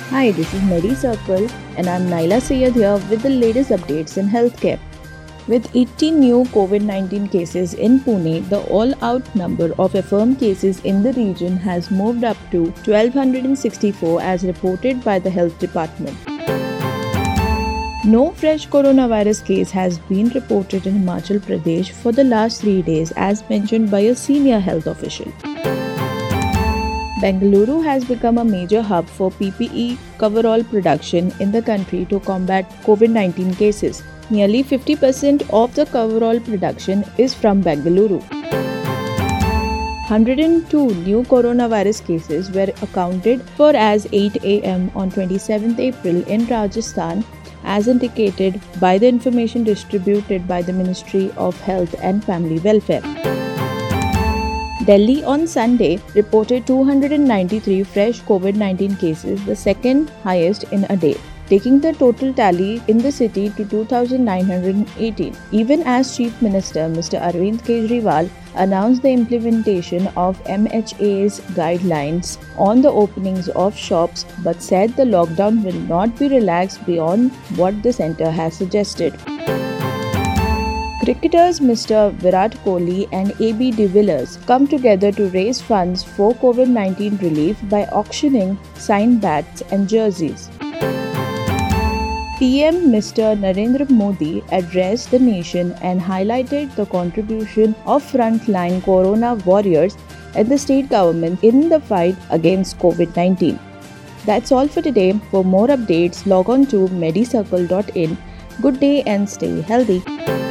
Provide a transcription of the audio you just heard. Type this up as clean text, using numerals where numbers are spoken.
Hi, this is Medi Circle and I'm Naila Sayed here with the latest updates in healthcare. With 18 new COVID 19 cases in Pune, the all out number of affirmed cases in the region has moved up to 1264 as reported by the Health Department. No fresh coronavirus case has been reported in Himachal Pradesh for the last 3 days, as mentioned by a senior health official. Bengaluru has become a major hub for PPE coverall production in the country to combat COVID 19 cases. Nearly 50% of the coverall production is from Bengaluru. 102 new coronavirus cases were accounted for as 8 am on 27 April in Rajasthan, as indicated by the information distributed by the Ministry of Health and Family Welfare. Delhi on Sunday reported 293 fresh COVID 19 cases, the second highest in a day, taking the total tally in the city to 2,918. Even as Chief Minister Mr. Arvind Kejriwal announced the implementation of MHA's guidelines on the openings of shops, but said the lockdown will not be relaxed beyond what the centre has suggested. Cricketers Mr. Virat Kohli and AB de Villiers come together to raise funds for COVID-19 relief by auctioning signed bats and jerseys. PM Mr. Narendra Modi addressed the nation and highlighted the contribution of frontline corona warriors and the state government in the fight against COVID-19. That's all for today. For more updates, log on to medicircle.in. Good day and stay healthy.